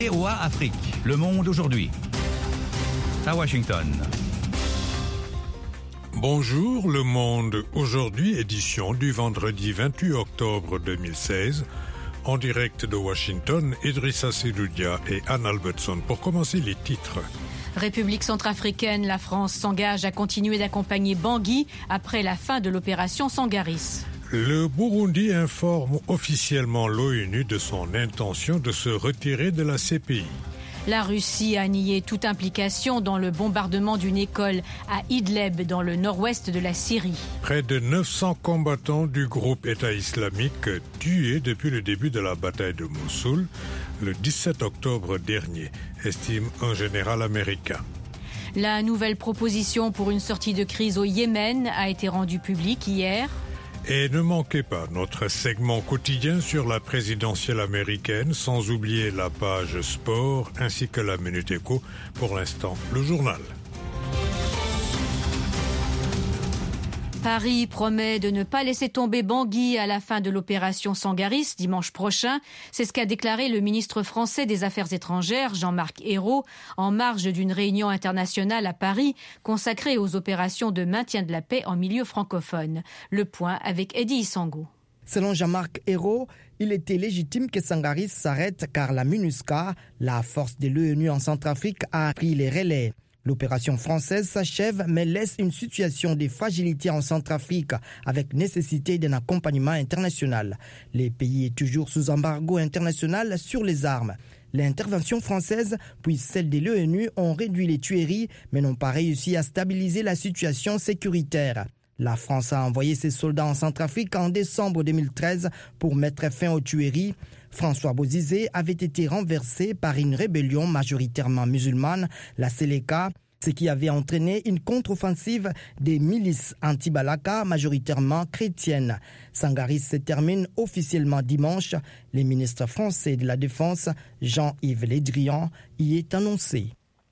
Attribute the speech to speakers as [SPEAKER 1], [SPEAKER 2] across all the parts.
[SPEAKER 1] VOA Afrique, le monde aujourd'hui. À Washington.
[SPEAKER 2] Bonjour, le monde aujourd'hui, édition du vendredi 28 octobre 2016. En direct de Washington, Idrissa Sedoudia et Anne Albertson. Pour commencer, les titres.
[SPEAKER 3] République centrafricaine, la France s'engage à continuer d'accompagner Bangui après la fin de l'opération Sangaris.
[SPEAKER 2] Le Burundi informe officiellement l'ONU de son intention de se retirer de la CPI.
[SPEAKER 3] La Russie a nié toute implication dans le bombardement d'une école à Idlib, dans le nord-ouest de la Syrie.
[SPEAKER 2] Près de 900 combattants du groupe État islamique tués depuis le début de la bataille de Mossoul, le 17 octobre dernier, estime un général américain.
[SPEAKER 3] La nouvelle proposition pour une sortie de crise au Yémen a été rendue publique hier.
[SPEAKER 2] Et ne manquez pas notre segment quotidien sur la présidentielle américaine, sans oublier la page sport ainsi que la Minute Éco. Pour l'instant, le journal.
[SPEAKER 3] Paris promet de ne pas laisser tomber Bangui à la fin de l'opération Sangaris dimanche prochain. C'est ce qu'a déclaré le ministre français des Affaires étrangères, Jean-Marc Ayrault, en marge d'une réunion internationale à Paris consacrée aux opérations de maintien de la paix en milieu francophone. Le point avec Eddie Issango.
[SPEAKER 4] Selon Jean-Marc Ayrault, il était légitime que Sangaris s'arrête car la MINUSCA, la force de l'ONU en Centrafrique, a pris les relais. L'opération française s'achève mais laisse une situation de fragilité en Centrafrique avec nécessité d'un accompagnement international. Le pays est toujours sous embargo international sur les armes. L'intervention française puis celle de l'ONU ont réduit les tueries mais n'ont pas réussi à stabiliser la situation sécuritaire. La France a envoyé ses soldats en Centrafrique en décembre 2013 pour mettre fin aux tueries. François Bozizé avait été renversé par une rébellion majoritairement musulmane, la Seleka, ce qui avait entraîné une contre-offensive des milices anti-Balaka majoritairement chrétiennes. Sangaris se termine officiellement dimanche. Le ministre français de la Défense, Jean-Yves Le Drian, y est annoncé.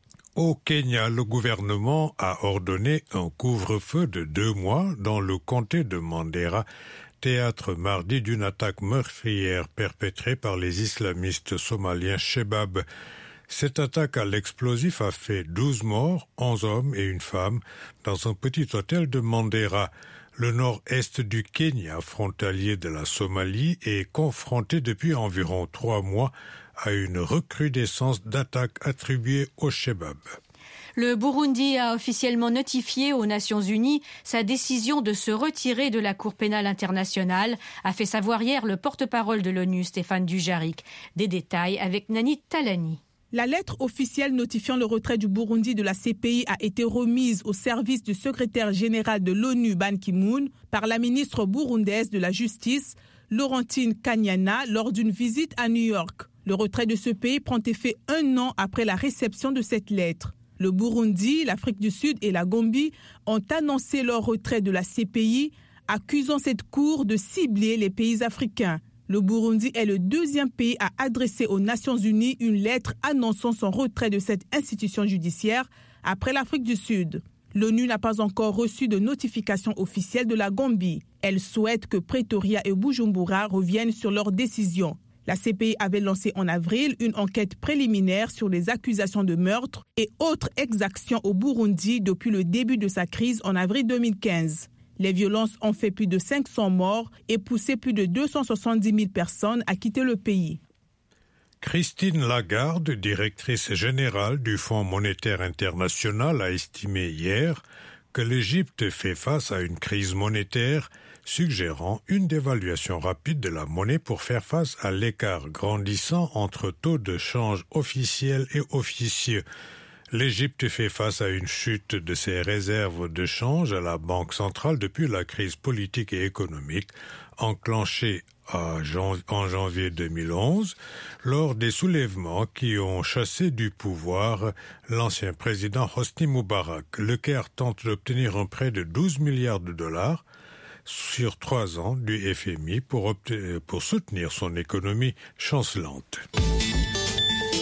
[SPEAKER 2] Au Kenya, le gouvernement a ordonné un couvre-feu de 2 mois dans le comté de Mandera, théâtre mardi d'une attaque meurtrière perpétrée par les islamistes somaliens Shebab. Cette attaque à l'explosif a fait 12 morts, 11 hommes et une femme, dans un petit hôtel de Mandera. Le nord-est du Kenya, frontalier de la Somalie, est confronté depuis environ 3 mois à une recrudescence d'attaques attribuées au Shebab.
[SPEAKER 3] Le Burundi a officiellement notifié aux Nations Unies sa décision de se retirer de la Cour pénale internationale, a fait savoir hier le porte-parole de l'ONU, Stéphane Dujarric. Des détails avec Nani Talani.
[SPEAKER 5] La lettre officielle notifiant le retrait du Burundi de la CPI a été remise au service du secrétaire général de l'ONU, Ban Ki-moon, par la ministre burundaise de la Justice, Laurentine Kanyana, lors d'une visite à New York. Le retrait de ce pays prend effet 1 an après la réception de cette lettre. Le Burundi, l'Afrique du Sud et la Gambie ont annoncé leur retrait de la CPI, accusant cette cour de cibler les pays africains. Le Burundi est le 2e pays à adresser aux Nations Unies une lettre annonçant son retrait de cette institution judiciaire après l'Afrique du Sud. L'ONU n'a pas encore reçu de notification officielle de la Gambie. Elle souhaite que Pretoria et Bujumbura reviennent sur leur décision. La CPI avait lancé en avril une enquête préliminaire sur les accusations de meurtre et autres exactions au Burundi depuis le début de sa crise en avril 2015. Les violences ont fait plus de 500 morts et poussé plus de 270 000 personnes à quitter le pays.
[SPEAKER 2] Christine Lagarde, directrice générale du Fonds monétaire international, a estimé hier que l'Égypte fait face à une crise monétaire, suggérant une dévaluation rapide de la monnaie pour faire face à l'écart grandissant entre taux de change officiels et officieux. L'Égypte fait face à une chute de ses réserves de change à la Banque centrale depuis la crise politique et économique enclenchée en janvier 2011 lors des soulèvements qui ont chassé du pouvoir l'ancien président Hosni Moubarak. Le Caire tente d'obtenir un prêt de 12 milliards de dollars sur 3 ans du FMI pour soutenir son économie chancelante.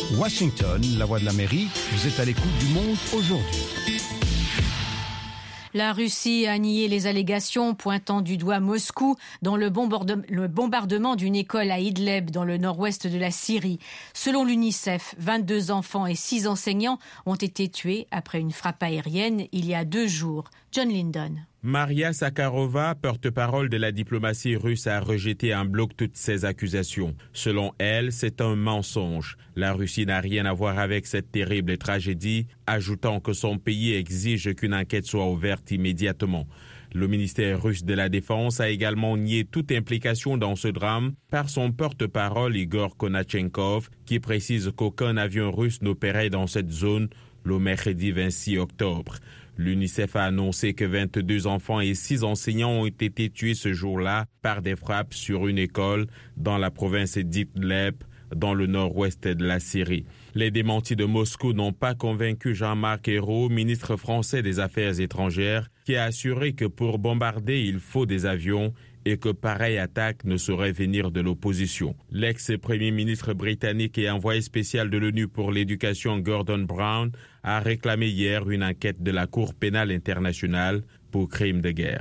[SPEAKER 1] Washington, la voix de l'Amérique, vous êtes à l'écoute du monde aujourd'hui.
[SPEAKER 3] La Russie a nié les allégations pointant du doigt Moscou dans le bombardement d'une école à Idlib dans le nord-ouest de la Syrie. Selon l'UNICEF, 22 enfants et 6 enseignants ont été tués après une frappe aérienne il y a 2 jours. John Lyndon.
[SPEAKER 6] Maria Zakharova, porte-parole de la diplomatie russe, a rejeté en bloc toutes ces accusations. Selon elle, c'est un mensonge. La Russie n'a rien à voir avec cette terrible tragédie, ajoutant que son pays exige qu'une enquête soit ouverte immédiatement. Le ministère russe de la Défense a également nié toute implication dans ce drame par son porte-parole Igor Konachenkov, qui précise qu'aucun avion russe n'opérait dans cette zone le mercredi 26 octobre. L'UNICEF a annoncé que 22 enfants et 6 enseignants ont été tués ce jour-là par des frappes sur une école dans la province d'Idlib, dans le nord-ouest de la Syrie. Les démentis de Moscou n'ont pas convaincu Jean-Marc Ayrault, ministre français des Affaires étrangères, qui a assuré que pour bombarder, il faut des avions et que pareille attaque ne saurait venir de l'opposition. L'ex-premier ministre britannique et envoyé spécial de l'ONU pour l'éducation Gordon Brown a réclamé hier une enquête de la Cour pénale internationale pour crimes de guerre.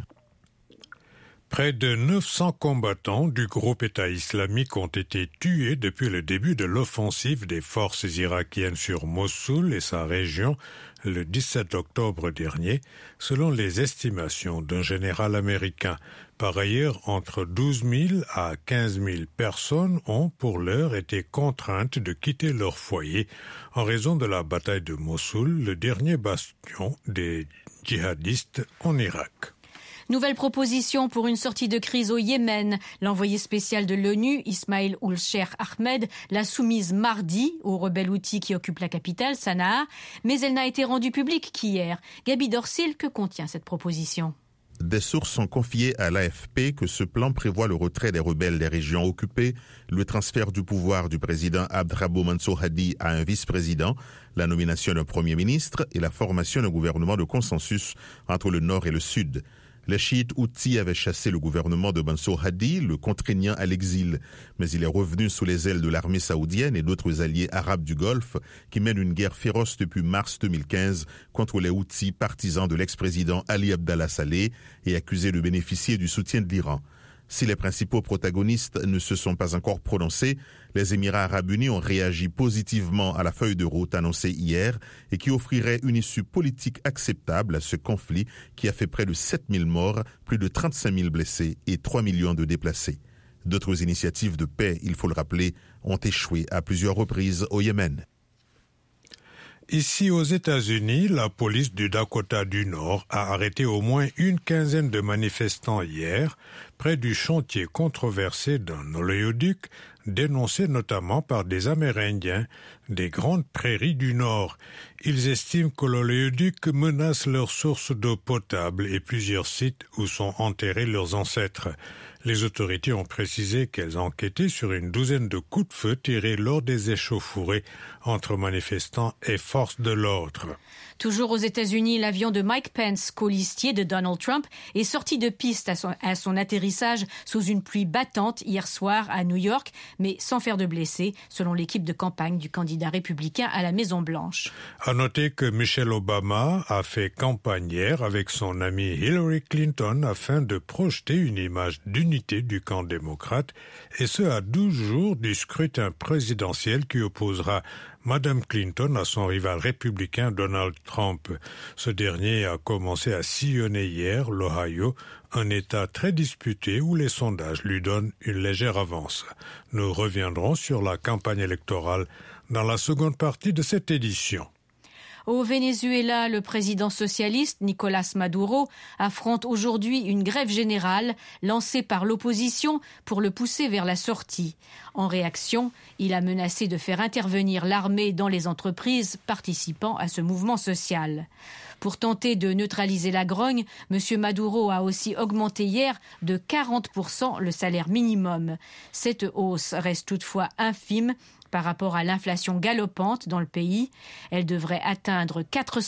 [SPEAKER 2] Près de 900 combattants du groupe État islamique ont été tués depuis le début de l'offensive des forces irakiennes sur Mossoul et sa région le 17 octobre dernier, selon les estimations d'un général américain. Par ailleurs, entre 12 000 à 15 000 personnes ont pour l'heure été contraintes de quitter leur foyer en raison de la bataille de Mossoul, le dernier bastion des djihadistes en Irak.
[SPEAKER 3] Nouvelle proposition pour une sortie de crise au Yémen. L'envoyé spécial de l'ONU, Ismail Ould-Cheikh Ahmed, l'a soumise mardi aux rebelles houthis qui occupent la capitale, Sanaa, mais elle n'a été rendue publique qu'hier. Gaby Dorsil, que contient cette proposition ?
[SPEAKER 7] Des sources ont confié à l'AFP que ce plan prévoit le retrait des rebelles des régions occupées, le transfert du pouvoir du président Abdrabbuh Mansour Hadi à un vice-président, la nomination d'un premier ministre et la formation d'un gouvernement de consensus entre le nord et le sud. Les chiites houthis avaient chassé le gouvernement de Mansour Hadi, le contraignant à l'exil. Mais il est revenu sous les ailes de l'armée saoudienne et d'autres alliés arabes du Golfe qui mènent une guerre féroce depuis mars 2015 contre les Houthis partisans de l'ex-président Ali Abdallah Saleh et accusés de bénéficier du soutien de l'Iran. Si les principaux protagonistes ne se sont pas encore prononcés, les Émirats arabes unis ont réagi positivement à la feuille de route annoncée hier et qui offrirait une issue politique acceptable à ce conflit qui a fait près de 7 000 morts, plus de 35 000 blessés et 3 millions de déplacés. D'autres initiatives de paix, il faut le rappeler, ont échoué à plusieurs reprises au Yémen.
[SPEAKER 2] Ici aux États-Unis, la police du Dakota du Nord a arrêté au moins une quinzaine de manifestants hier près du chantier controversé d'un oléoduc dénoncé notamment par des Amérindiens des grandes prairies du Nord. Ils estiment que l'oléoduc menace leurs sources d'eau potable et plusieurs sites où sont enterrés leurs ancêtres. Les autorités ont précisé qu'elles enquêtaient sur une douzaine de coups de feu tirés lors des échauffourées entre manifestants et forces de l'ordre.
[SPEAKER 3] Toujours aux États-Unis, l'avion de Mike Pence, colistier de Donald Trump, est sorti de piste à son atterrissage sous une pluie battante hier soir à New York, mais sans faire de blessés, selon l'équipe de campagne du candidat républicain à la Maison-Blanche.
[SPEAKER 2] À noter que Michelle Obama a fait campagne hier avec son amie Hillary Clinton afin de projeter une image d'unité du camp démocrate, et ce à 12 jours du scrutin présidentiel qui opposera Madame Clinton à son rival républicain Donald Trump. Ce dernier a commencé à sillonner hier l'Ohio, un État très disputé où les sondages lui donnent une légère avance. Nous reviendrons sur la campagne électorale dans la seconde partie de cette édition.
[SPEAKER 3] Au Venezuela, le président socialiste Nicolás Maduro affronte aujourd'hui une grève générale lancée par l'opposition pour le pousser vers la sortie. En réaction, il a menacé de faire intervenir l'armée dans les entreprises participant à ce mouvement social. Pour tenter de neutraliser la grogne, M. Maduro a aussi augmenté hier de 40% le salaire minimum. Cette hausse reste toutefois infime par rapport à l'inflation galopante dans le pays. Elle devrait atteindre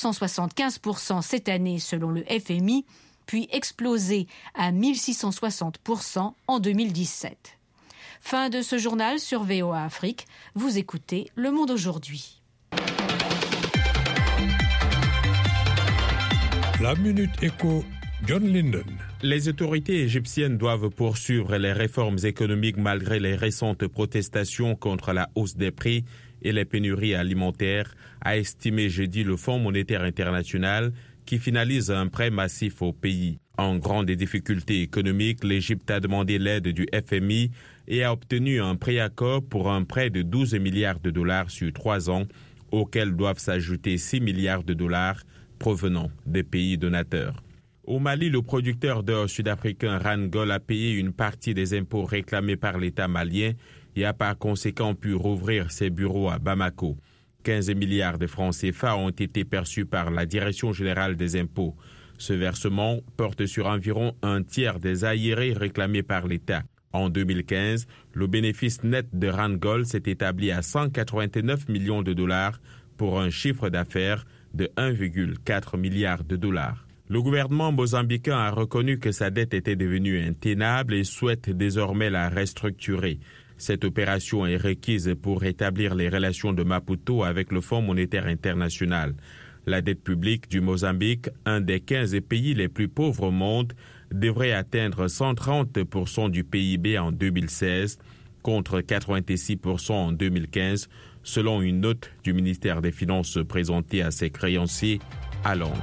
[SPEAKER 3] 475% cette année selon le FMI, puis exploser à 1660% en 2017. Fin de ce journal sur VOA Afrique. Vous écoutez Le Monde aujourd'hui.
[SPEAKER 2] La Minute Éco, John Linden.
[SPEAKER 6] Les autorités égyptiennes doivent poursuivre les réformes économiques malgré les récentes protestations contre la hausse des prix et les pénuries alimentaires, a estimé jeudi le Fonds monétaire international qui finalise un prêt massif au pays. En grande difficulté économique, l'Égypte a demandé l'aide du FMI et a obtenu un préaccord pour un prêt de 12 milliards de dollars sur 3 ans, auxquels doivent s'ajouter 6 milliards de dollars provenant des pays donateurs. Au Mali, le producteur d'or sud-africain Randgold a payé une partie des impôts réclamés par l'État malien et a par conséquent pu rouvrir ses bureaux à Bamako. 15 milliards de francs CFA ont été perçus par la Direction générale des impôts. Ce versement porte sur environ un tiers des aérés réclamés par l'État. En 2015, le bénéfice net de Randgold s'est établi à 189 millions de dollars pour un chiffre d'affaires de 1,4 milliard de dollars. Le gouvernement mozambicain a reconnu que sa dette était devenue intenable et souhaite désormais la restructurer. Cette opération est requise pour rétablir les relations de Maputo avec le Fonds monétaire international. La dette publique du Mozambique, un des 15 pays les plus pauvres au monde, devrait atteindre 130% du PIB en 2016, contre 86% en 2015, selon une note du ministère des Finances présentée à ses créanciers à Londres.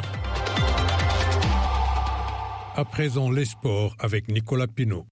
[SPEAKER 2] À présent, les sports avec Nicolas Pinault.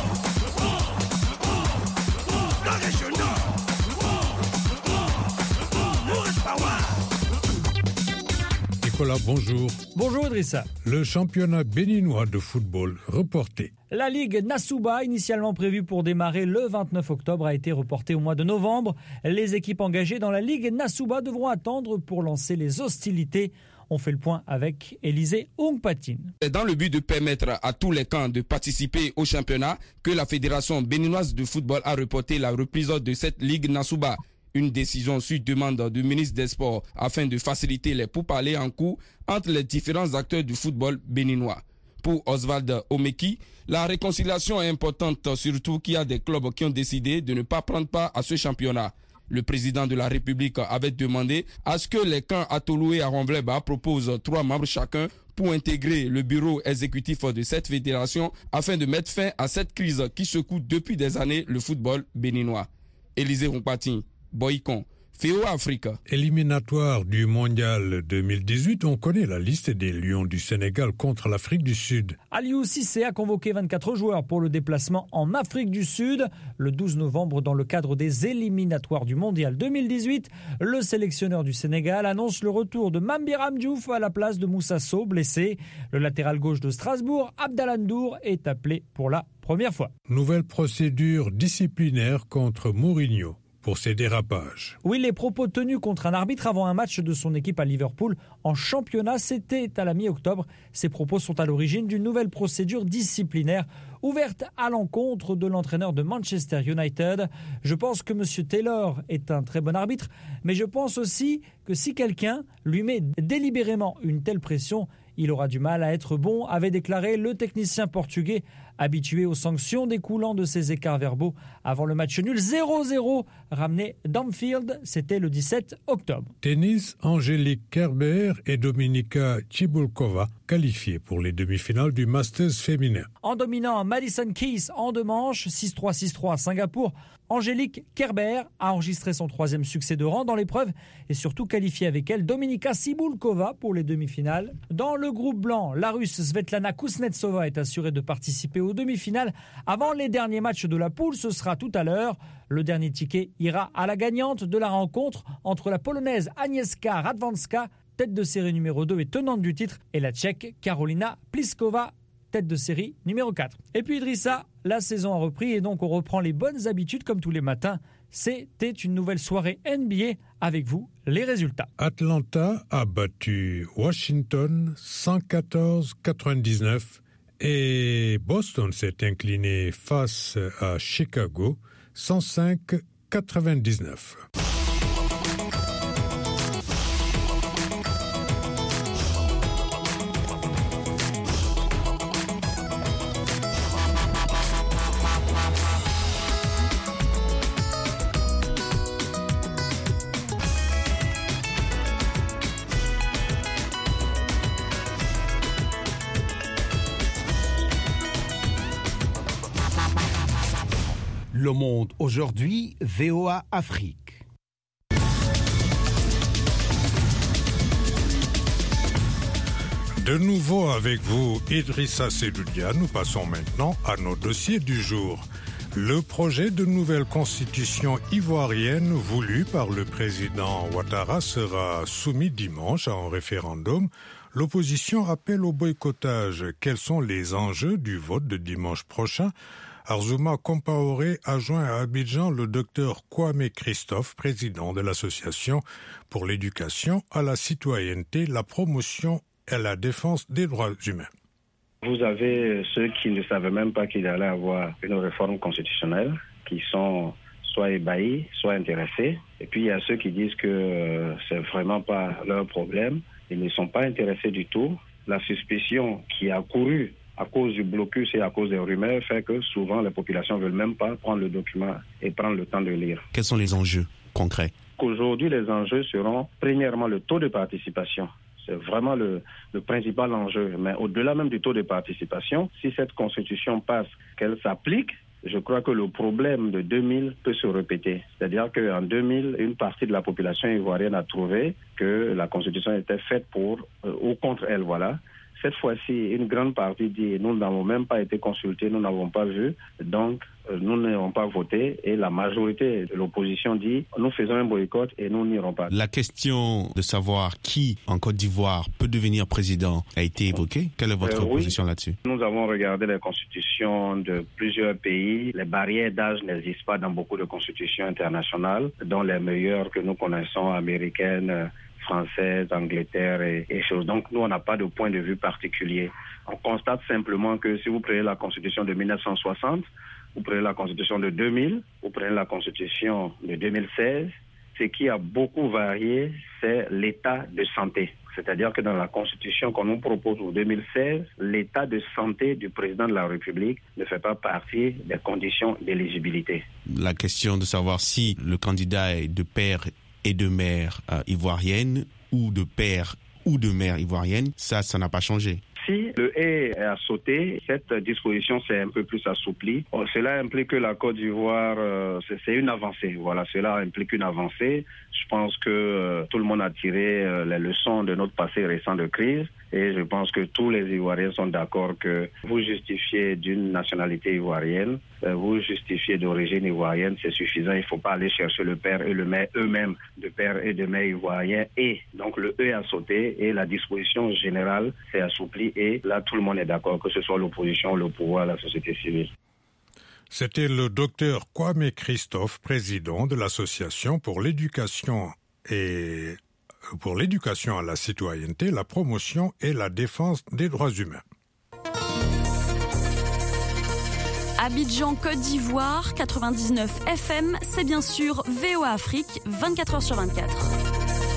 [SPEAKER 2] Nicolas, bonjour.
[SPEAKER 8] Bonjour Idrissa.
[SPEAKER 2] Le championnat béninois de football reporté.
[SPEAKER 8] La Ligue Nasouba, initialement prévue pour démarrer le 29 octobre, a été reportée au mois de novembre. Les équipes engagées dans la Ligue Nasouba devront attendre pour lancer les hostilités. On fait le point avec Élisée Ongpatine.
[SPEAKER 9] C'est dans le but de permettre à tous les camps de participer au championnat que la Fédération béninoise de football a reporté la reprise de cette Ligue Nasouba. Une décision sur demande du ministre des Sports afin de faciliter les pourparlers en cours entre les différents acteurs du football béninois. Pour Oswald Omeki, la réconciliation est importante, surtout qu'il y a des clubs qui ont décidé de ne pas prendre part à ce championnat. Le président de la République avait demandé à ce que les camps à Tolou et à Ronveleba proposent 3 membres chacun pour intégrer le bureau exécutif de cette fédération afin de mettre fin à cette crise qui secoue depuis des années le football béninois. Élisée Ongpatine, Boycon, FEO Afrique.
[SPEAKER 2] Éliminatoire du mondial 2018, on connaît la liste des Lions du Sénégal contre l'Afrique du Sud.
[SPEAKER 8] Aliou Cissé a convoqué 24 joueurs pour le déplacement en Afrique du Sud. Le 12 novembre, dans le cadre des éliminatoires du mondial 2018, le sélectionneur du Sénégal annonce le retour de Mambiram Diouf à la place de Moussa Sow, blessé. Le latéral gauche de Strasbourg, Abdallah Ndour, est appelé pour la première fois.
[SPEAKER 2] Nouvelle procédure disciplinaire contre Mourinho pour ses dérapages.
[SPEAKER 8] Oui, les propos tenus contre un arbitre avant un match de son équipe à Liverpool en championnat, c'était à la mi-octobre. Ces propos sont à l'origine d'une nouvelle procédure disciplinaire ouverte à l'encontre de l'entraîneur de Manchester United. Je pense que M. Taylor est un très bon arbitre, mais je pense aussi que si quelqu'un lui met délibérément une telle pression, il aura du mal à être bon, avait déclaré le technicien portugais habitué aux sanctions découlant de ses écarts verbaux avant le match nul 0-0 ramené d'Anfield, c'était le 17 octobre.
[SPEAKER 2] Tennis, Angélique Kerber et Dominika Cibulkova qualifiées pour les demi-finales du Masters féminin.
[SPEAKER 8] En dominant Madison Keys en 2 manches, 6-3, 6-3 à Singapour, Angélique Kerber a enregistré son 3e succès de rang dans l'épreuve et surtout qualifié avec elle Dominika Cibulkova pour les demi-finales. Dans le groupe blanc, la Russe Svetlana Kuznetsova est assurée de participer aux demi-finales. Avant les derniers matchs de la poule, ce sera tout à l'heure. Le dernier ticket ira à la gagnante de la rencontre entre la Polonaise Agnieszka Radwanska, tête de série numéro 2 et tenante du titre, et la Tchèque Karolina Pliskova, tête de série numéro 4. Et puis Idrissa, la saison a repris et donc on reprend les bonnes habitudes comme tous les matins. C'était une nouvelle soirée NBA. Avec vous, les résultats.
[SPEAKER 2] Atlanta a battu Washington 114-99 et Boston s'est incliné face à Chicago 105-99.
[SPEAKER 10] Le Monde aujourd'hui, VOA Afrique.
[SPEAKER 2] De nouveau avec vous, Idrissa Seloudia, nous passons maintenant à nos dossiers du jour. Le projet de nouvelle constitution ivoirienne voulu par le président Ouattara sera soumis dimanche à un référendum. L'opposition appelle au boycottage. Quels sont les enjeux du vote de dimanche prochain? Arzouma Compaoré a joint à Abidjan le docteur Kwame Christophe, président de l'association pour l'éducation à la citoyenneté, la promotion et la défense des droits humains.
[SPEAKER 11] Vous avez ceux qui ne savaient même pas qu'il allait avoir une réforme constitutionnelle, qui sont soit ébahis, soit intéressés. Et puis il y a ceux qui disent que c'est vraiment pas leur problème. Ils ne sont pas intéressés du tout. La suspicion qui a couru à cause du blocus et à cause des rumeurs fait que souvent les populations ne veulent même pas prendre le document et prendre le temps de lire.
[SPEAKER 10] Quels sont les enjeux concrets?
[SPEAKER 11] Aujourd'hui, les enjeux seront premièrement le taux de participation. C'est vraiment le principal enjeu. Mais au-delà même du taux de participation, si cette constitution passe, qu'elle s'applique, je crois que le problème de 2000 peut se répéter. C'est-à-dire qu'en 2000, une partie de la population ivoirienne a trouvé que la constitution était faite pour ou contre elle, voilà. Cette fois-ci, une grande partie dit « nous n'avons même pas été consultés, nous n'avons pas vu, donc nous n'avons pas voté ». Et la majorité de l'opposition dit « nous faisons un boycott et nous n'irons pas ».
[SPEAKER 10] La question de savoir qui, en Côte d'Ivoire, peut devenir président a été évoquée. Quelle est votre position là-dessus?
[SPEAKER 11] Nous avons regardé les constitutions de plusieurs pays. Les barrières d'âge n'existent pas dans beaucoup de constitutions internationales, dont les meilleures que nous connaissons, américaines, française, Angleterre et choses. Donc nous, on n'a pas de point de vue particulier. On constate simplement que si vous prenez la constitution de 1960, vous prenez la constitution de 2000, vous prenez la constitution de 2016, ce qui a beaucoup varié, c'est l'état de santé. C'est-à-dire que dans la constitution qu'on nous propose en 2016, l'état de santé du président de la République ne fait pas partie des conditions d'éligibilité.
[SPEAKER 10] La question de savoir si le candidat est de père et de mère ivoirienne ou de père ou de mère ivoirienne, ça n'a pas changé.
[SPEAKER 11] Si le est à sauter, cette disposition s'est un peu plus assouplie. Cela implique que la Côte d'Ivoire, c'est une avancée. Voilà, cela implique une avancée. Je pense que tout le monde a tiré les leçons de notre passé récent de crise. Et je pense que tous les Ivoiriens sont d'accord que vous justifiez d'une nationalité ivoirienne, vous justifiez d'origine ivoirienne, c'est suffisant. Il ne faut pas aller chercher le père et le mère eux-mêmes, de père et de mère ivoiriens. Et donc le E a sauté et la disposition générale s'est assouplie. Et là, tout le monde est d'accord, que ce soit l'opposition, le pouvoir, la société civile.
[SPEAKER 2] C'était le docteur Kwame Christophe, président de l'association pour l'éducation à la citoyenneté, la promotion et la défense des droits humains.
[SPEAKER 12] Abidjan, Côte d'Ivoire, 99 FM, c'est bien sûr VOA Afrique, 24h/24.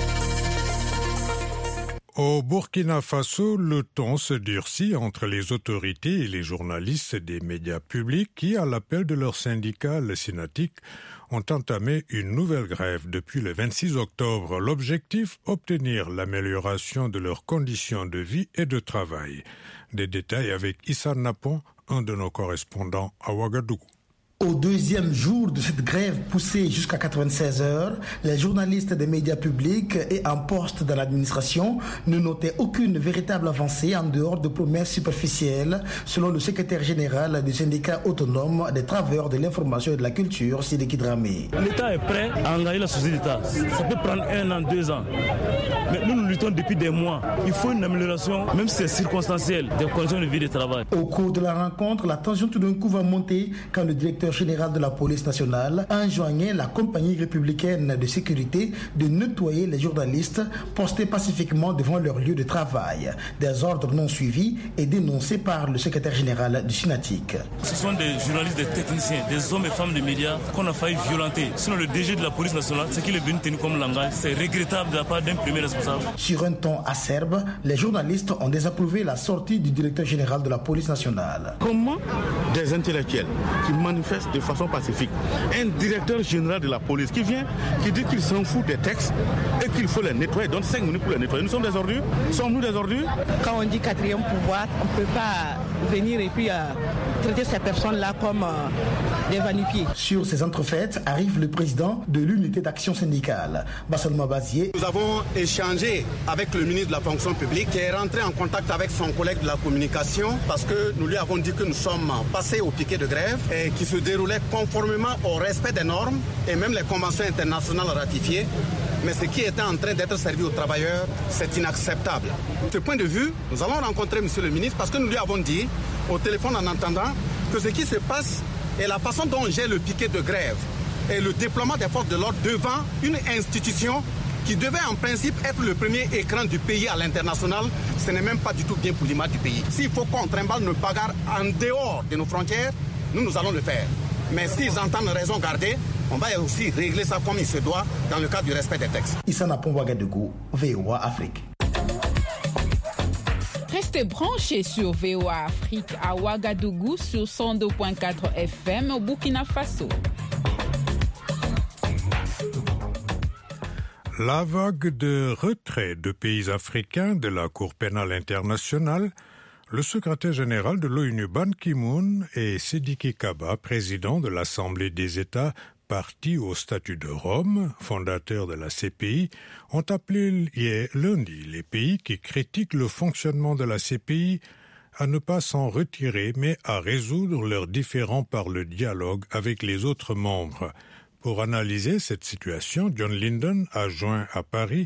[SPEAKER 2] Au Burkina Faso, le ton se durcit entre les autorités et les journalistes des médias publics qui, à l'appel de leur syndicat, le SYNATIC, ont entamé une nouvelle grève depuis le 26 octobre. L'objectif, obtenir l'amélioration de leurs conditions de vie et de travail. Des détails avec Issa Napon, un de nos correspondants à Ouagadougou.
[SPEAKER 13] Au deuxième jour de cette grève poussée jusqu'à 96 heures, les journalistes des médias publics et en poste dans l'administration ne notaient aucune véritable avancée en dehors de promesses superficielles, selon le secrétaire général du syndicat autonome des travailleurs de l'information et de la culture, Sidiki Dramé.
[SPEAKER 14] L'État est prêt à engager la société d'État. Ça peut prendre 1 an, 2 ans. Mais nous luttons depuis des mois. Il faut une amélioration, même si c'est circonstanciel, des conditions de vie et de travail.
[SPEAKER 13] Au cours de la rencontre, la tension tout d'un coup va monter quand le directeur général de la police nationale enjoignait la compagnie républicaine de sécurité de nettoyer les journalistes postés pacifiquement devant leur lieu de travail. Des ordres non suivis et dénoncés par le secrétaire général du SYNATIC.
[SPEAKER 14] Ce sont des journalistes, des techniciens, des hommes et femmes de médias qu'on a failli violenter. Sinon le DG de la police nationale, ce qu'il est venu tenir comme langage, c'est regrettable de la part d'un premier responsable.
[SPEAKER 13] Sur un ton acerbe, les journalistes ont désapprouvé la sortie du directeur général de la police nationale.
[SPEAKER 15] Comment des intellectuels qui manifestent
[SPEAKER 14] protestent de façon pacifique. Un directeur général de la police qui vient, qui dit qu'il s'en fout des textes et qu'il faut les nettoyer, donne 5 minutes pour les nettoyer. Nous sommes des ordures? Sommes-nous des ordures?
[SPEAKER 15] Quand on dit quatrième pouvoir, on ne peut pas venir et puis traiter ces personnes-là comme des va-nu-pieds.
[SPEAKER 13] Sur ces entrefaites arrive le président de l'unité d'action syndicale, Bassalma Bazier.
[SPEAKER 16] Nous avons échangé avec le ministre de la fonction publique qui est rentré en contact avec son collègue de la communication parce que nous lui avons dit que nous sommes passés au piquet de grève et qui se déroulait conformément au respect des normes et même les conventions internationales ratifiées. Mais ce qui était en train d'être servi aux travailleurs, c'est inacceptable. De ce point de vue, nous allons rencontrer monsieur le ministre parce que nous lui avons dit au téléphone en entendant que ce qui se passe est la façon dont on gère le piquet de grève et le déploiement des forces de l'ordre devant une institution qui devait en principe être le premier écran du pays à l'international, ce n'est même pas du tout bien pour l'image du pays. S'il faut qu'on trimballe nos bagarres en dehors de nos frontières, nous allons le faire. Mais s'ils entendent raison garder, on va aussi régler ça comme il se doit dans le cadre du respect des textes.
[SPEAKER 13] Issana Pombo-Ouagadougou, VOA Afrique.
[SPEAKER 17] Restez branchés sur VOA Afrique à Ouagadougou sur 102.4 FM au Burkina Faso.
[SPEAKER 2] La vague de retrait de pays africains de la Cour pénale internationale, le secrétaire général de l'ONU Ban Ki-moon et Sidiki Kaba, président de l'Assemblée des États, parti au statut de Rome, fondateur de la CPI, ont appelé lundi les pays qui critiquent le fonctionnement de la CPI à ne pas s'en retirer, mais à résoudre leurs différends par le dialogue avec les autres membres. Pour analyser cette situation, John Linden a joint à Paris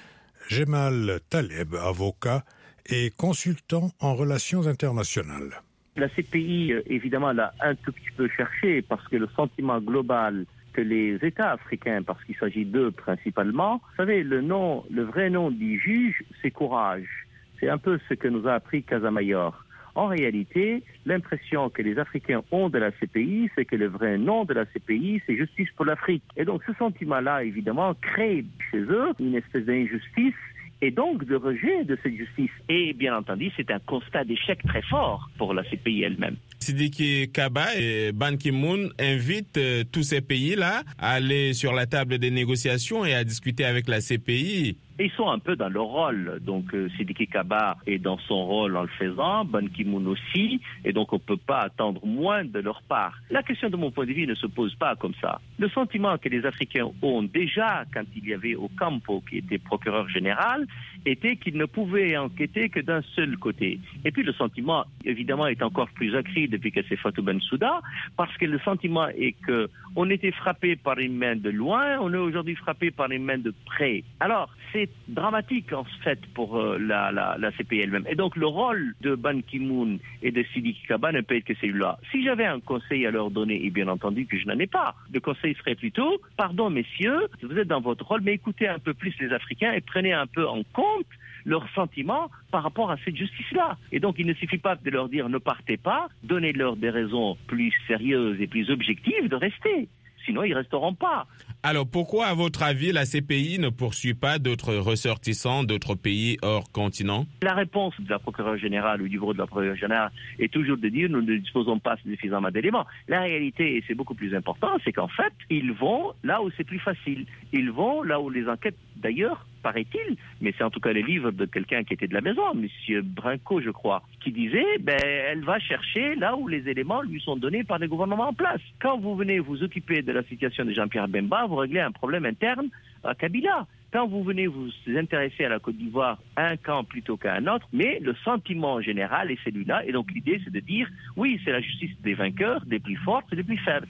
[SPEAKER 2] Jemal Taleb, avocat et consultant en relations internationales.
[SPEAKER 18] La CPI, évidemment, l'a un tout petit peu cherché parce que le sentiment global que les États africains, parce qu'il s'agit d'eux principalement, vous savez, le vrai nom du juge, c'est courage. C'est un peu ce que nous a appris Casamayor. En réalité, l'impression que les Africains ont de la CPI, c'est que le vrai nom de la CPI, c'est justice pour l'Afrique. Et donc ce sentiment-là, évidemment, crée chez eux une espèce d'injustice et donc de rejet de cette justice. Et bien entendu, c'est un constat d'échec très fort pour la CPI elle-même.
[SPEAKER 6] Sidiki Kaba et Ban Ki-moon invitent tous ces pays-là à aller sur la table des négociations et à discuter avec la CPI.
[SPEAKER 18] Ils sont un peu dans leur rôle. Donc Sidiki Kaba est dans son rôle en le faisant, Ban Ki-moon aussi, et donc on ne peut pas attendre moins de leur part. La question de mon point de vue ne se pose pas comme ça. Le sentiment que les Africains ont déjà quand il y avait Ocampo qui était procureur général était qu'ils ne pouvaient enquêter que d'un seul côté. Et puis le sentiment évidemment est encore plus accru depuis que c'est Fatou Bensouda, parce que le sentiment est que on était frappé par une main de loin, on est aujourd'hui frappé par une main de près. Alors c'est dramatique en fait pour la CPI elle-même. Et donc le rôle de Ban Ki-moon et de Sidiki Kaba ne peut être que celui-là. Si j'avais un conseil à leur donner, et bien entendu que je n'en ai pas, le conseil serait plutôt, pardon messieurs, vous êtes dans votre rôle, mais écoutez un peu plus les Africains et prenez un peu en compte leurs sentiments par rapport à cette justice-là. Et donc il ne suffit pas de leur dire ne partez pas, donnez-leur des raisons plus sérieuses et plus objectives de rester. Sinon, ils ne resteront pas.
[SPEAKER 6] Alors, pourquoi, à votre avis, la CPI ne poursuit pas d'autres ressortissants d'autres pays hors continent?
[SPEAKER 18] La réponse de la procureure générale ou du bureau de la procureure générale est toujours de dire nous ne disposons pas suffisamment d'éléments. La réalité, et c'est beaucoup plus important, c'est qu'en fait, ils vont là où c'est plus facile. Ils vont là où les enquêtes, d'ailleurs, paraît-il, mais c'est en tout cas le livre de quelqu'un qui était de la maison, M. Brinco, je crois, qui disait, elle va chercher là où les éléments lui sont donnés par les gouvernements en place. Quand vous venez vous occuper de la situation de Jean-Pierre Bemba, vous réglez un problème interne à Kabila. Quand vous venez vous intéresser à la Côte d'Ivoire, un camp plutôt qu'à un autre, mais le sentiment général est celui-là, et donc l'idée c'est de dire, oui, c'est la justice des vainqueurs, des plus fortes et des plus faibles.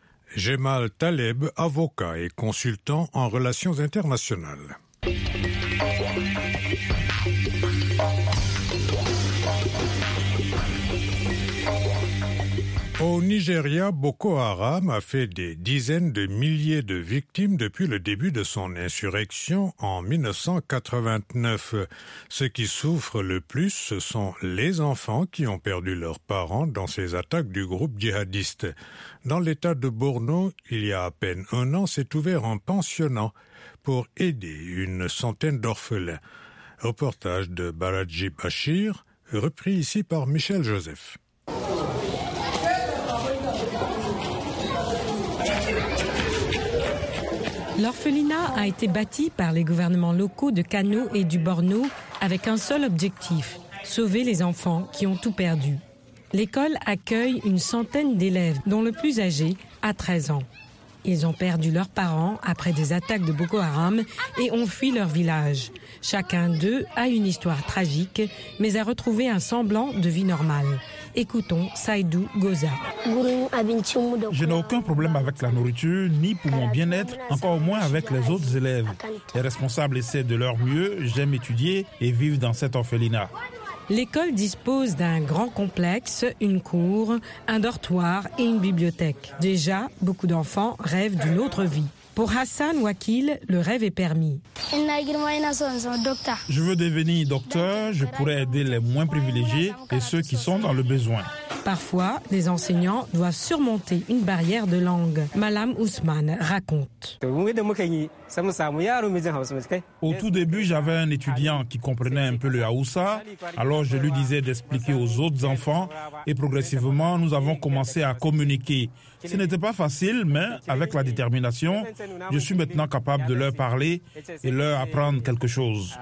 [SPEAKER 2] Jemal Taleb, avocat et consultant en relations internationales. Au Nigeria, Boko Haram a fait des dizaines de milliers de victimes depuis le début de son insurrection en 1989. Ceux qui souffrent le plus, ce sont les enfants qui ont perdu leurs parents dans ces attaques du groupe djihadiste. Dans l'état de Borno, il y a à peine un an, s'est ouvert un pensionnat pour aider une centaine d'orphelins. Reportage de Baraji Bachir, repris ici par Michel Joseph.
[SPEAKER 19] L'orphelinat a été bâti par les gouvernements locaux de Kano et du Borno avec un seul objectif, sauver les enfants qui ont tout perdu. L'école accueille une centaine d'élèves, dont le plus âgé a 13 ans. Ils ont perdu leurs parents après des attaques de Boko Haram et ont fui leur village. Chacun d'eux a une histoire tragique, mais a retrouvé un semblant de vie normale. Écoutons Saïdou Goza.
[SPEAKER 20] Je n'ai aucun problème avec la nourriture, ni pour mon bien-être, encore moins avec les autres élèves. Les responsables essaient de leur mieux, j'aime étudier et vivre dans cet orphelinat.
[SPEAKER 19] L'école dispose d'un grand complexe, une cour, un dortoir et une bibliothèque. Déjà, beaucoup d'enfants rêvent d'une autre vie. Pour Hassan Wakil, le rêve est permis.
[SPEAKER 20] Je veux devenir docteur, je pourrais aider les moins privilégiés et ceux qui sont dans le besoin.
[SPEAKER 19] Parfois, les enseignants doivent surmonter une barrière de langue. Malam Ousmane raconte.
[SPEAKER 20] Au tout début, j'avais un étudiant qui comprenait un peu le Haoussa, alors je lui disais d'expliquer aux autres enfants et progressivement, nous avons commencé à communiquer. Ce n'était pas facile, mais avec la détermination, je suis maintenant capable de leur parler et leur apprendre quelque chose.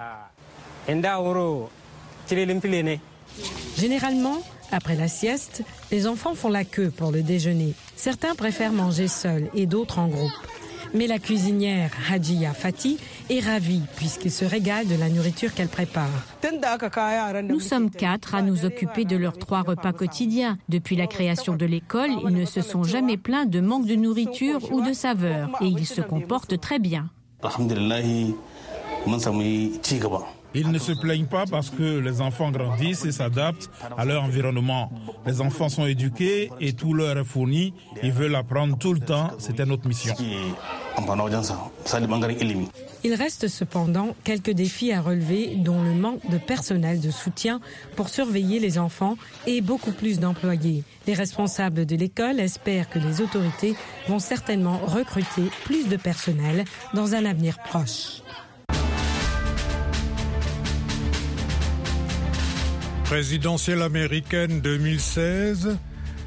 [SPEAKER 19] Généralement, après la sieste, les enfants font la queue pour le déjeuner. Certains préfèrent manger seuls et d'autres en groupe. Mais la cuisinière Hadjia Fati est ravie puisqu'ils se régalent de la nourriture qu'elle prépare.
[SPEAKER 3] Nous sommes 4 à nous occuper de leurs 3 repas quotidiens. Depuis la création de l'école, ils ne se sont jamais plaints de manque de nourriture ou de saveur. Et ils se comportent très bien.
[SPEAKER 20] Ils ne se plaignent pas parce que les enfants grandissent et s'adaptent à leur environnement. Les enfants sont éduqués et tout leur est fourni. Ils veulent apprendre tout le temps. C'était notre mission.
[SPEAKER 19] Il reste cependant quelques défis à relever, dont le manque de personnel de soutien pour surveiller les enfants et beaucoup plus d'employés. Les responsables de l'école espèrent que les autorités vont certainement recruter plus de personnel dans un avenir proche.
[SPEAKER 2] Présidentielle américaine 2016.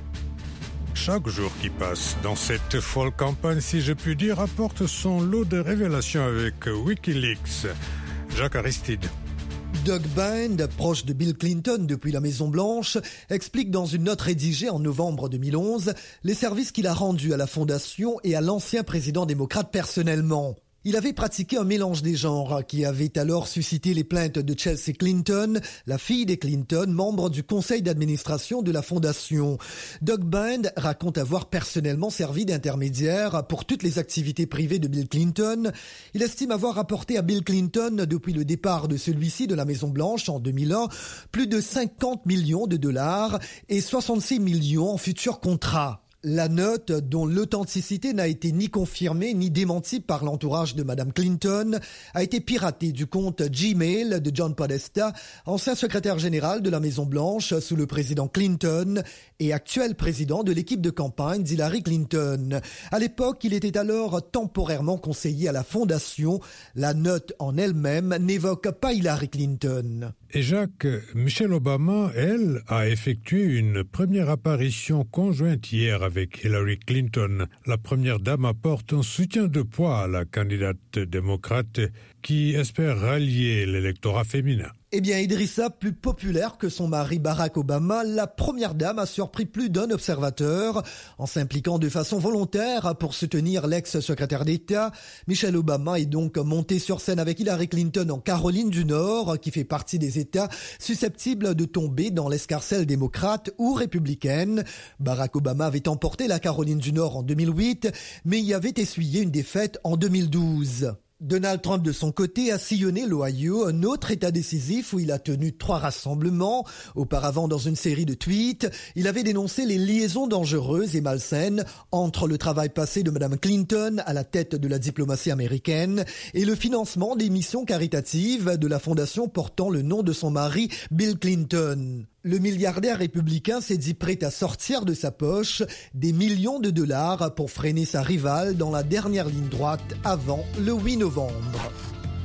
[SPEAKER 2] Chaque jour qui passe dans cette folle campagne, si je puis dire, apporte son lot de révélations avec Wikileaks. Jacques Aristide.
[SPEAKER 21] Doug Band, proche de Bill Clinton depuis la Maison-Blanche, explique dans une note rédigée en novembre 2011 les services qu'il a rendus à la fondation et à l'ancien président démocrate personnellement. Il avait pratiqué un mélange des genres qui avait alors suscité les plaintes de Chelsea Clinton, la fille des Clinton, membre du conseil d'administration de la fondation. Doug Band raconte avoir personnellement servi d'intermédiaire pour toutes les activités privées de Bill Clinton. Il estime avoir apporté à Bill Clinton, depuis le départ de celui-ci de la Maison-Blanche en 2001, plus de 50 millions de dollars et 66 millions en futurs contrats. La note, dont l'authenticité n'a été ni confirmée ni démentie par l'entourage de Madame Clinton, a été piratée du compte Gmail de John Podesta, ancien secrétaire général de la Maison-Blanche sous le président Clinton et actuel président de l'équipe de campagne d'Hillary Clinton. À l'époque, il était alors temporairement conseiller à la fondation. La note en elle-même n'évoque pas Hillary Clinton.
[SPEAKER 2] Et Jacques, Michelle Obama, elle, a effectué une première apparition conjointe hier avec Hillary Clinton. La première dame apporte un soutien de poids à la candidate démocrate qui espère rallier l'électorat féminin.
[SPEAKER 21] Eh bien, Idrissa, plus populaire que son mari Barack Obama, la première dame a surpris plus d'un observateur en s'impliquant de façon volontaire pour soutenir l'ex-secrétaire d'État. Michelle Obama est donc montée sur scène avec Hillary Clinton en Caroline du Nord, qui fait partie des États susceptibles de tomber dans l'escarcelle démocrate ou républicaine. Barack Obama avait emporté la Caroline du Nord en 2008, mais y avait essuyé une défaite en 2012. Donald Trump, de son côté, a sillonné l'Ohio, un autre État décisif où il a tenu 3 rassemblements. Auparavant, dans une série de tweets, il avait dénoncé les liaisons dangereuses et malsaines entre le travail passé de Mme Clinton à la tête de la diplomatie américaine et le financement des missions caritatives de la fondation portant le nom de son mari, Bill Clinton. Le milliardaire républicain s'est dit prêt à sortir de sa poche des millions de dollars pour freiner sa rivale dans la dernière ligne droite avant le 8 novembre.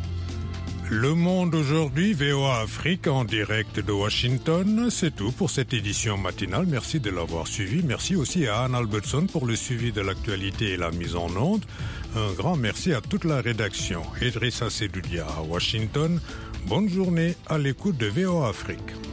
[SPEAKER 2] Le Monde aujourd'hui, VOA Afrique en direct de Washington. C'est tout pour cette édition matinale. Merci de l'avoir suivi. Merci aussi à Anne Albertson pour le suivi de l'actualité et la mise en onde. Un grand merci à toute la rédaction. Idrissa Sedoudia à Washington. Bonne journée à l'écoute de VOA Afrique.